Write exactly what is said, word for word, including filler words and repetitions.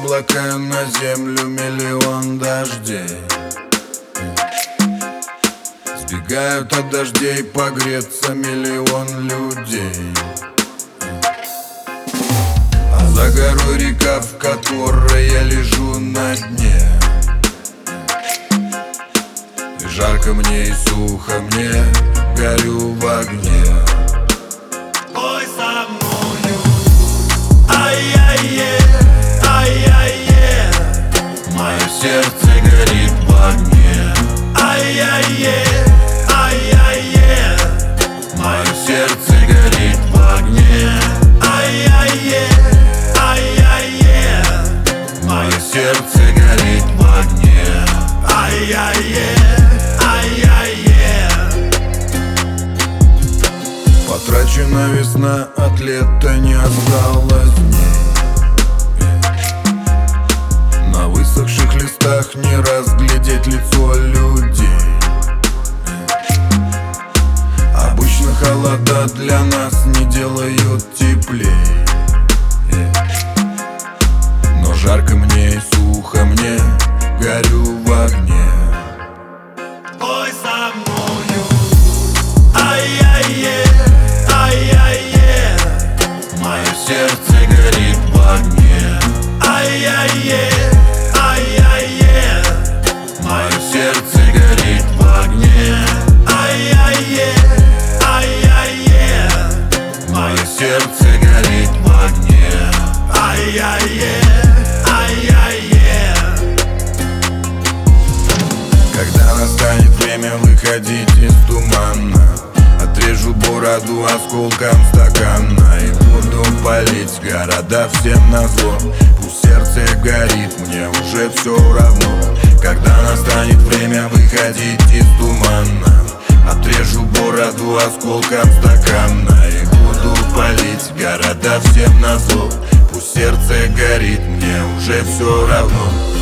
облака, на землю миллион дождей. Сбегают от дождей погреться миллион людей. А за горой река, в которой я лежу на дне. И жарко мне, и сухо мне, горю в огне. Ой, со мною, ай-яй-е, ай-яй-е, Мое сердце горит в огне. ай-яй-е, ай-яй-е, Мое сердце горит в огне. ай-яй-е, ай-яй-е, Мое сердце горит в огне. ай-яй-е, ай-яй-е. Потрачена весна, от лета не осталось дней. На высохших листах не разглядеть лицо людей. Обычно холода для нас не делают теплей. Но жарко мне и сухо мне, горю в огне. Ой, со мною, ай-яй-е, ай-яй-е, Мое сердце горит в огне. ай-яй-е, ай-яй-е, Мое сердце горит в огне. ай-яй-е, ай-яй-е, Мое сердце горит в огне. ай-яй-е, ай-яй-е. Когда настанет время выходить из тумана, отрежу бороду осколком стакана и буду палить города всем назло. Пусть сердце горит, мне уже все равно. Когда настанет время выходить из тумана, отрежу бороду осколком стакана и буду палить города всем назло. Пусть сердце горит, мне уже все равно.